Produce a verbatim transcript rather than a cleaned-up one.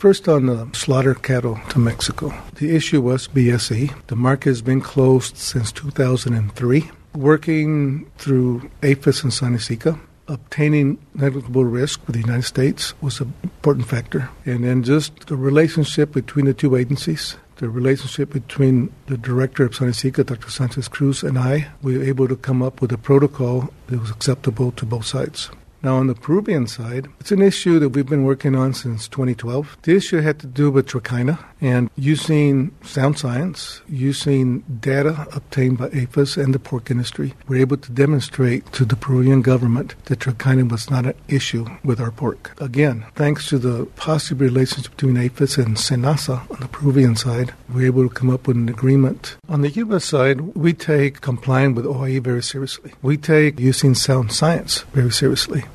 First, on the slaughter cattle to Mexico. The issue was B S E. The market has been closed since two thousand three. Working through APHIS and SONASICA, obtaining negligible risk for the United States was an important factor. And then just the relationship between the two agencies, the relationship between the director of SONASICA, Doctor Sanchez Cruz, and I, we were able to come up with a protocol that was acceptable to both sides. Now, on the Peruvian side, it's an issue that we've been working on since twenty twelve. The issue had to do with trichina, and using sound science, using data obtained by APHIS and the pork industry, we're able to demonstrate to the Peruvian government that trichina was not an issue with our pork. Again, thanks to the positive relationship between APHIS and SENASA on the Peruvian side, we're able to come up with an agreement. On the U S side, we take complying with O I E very seriously. We take using sound science very seriously.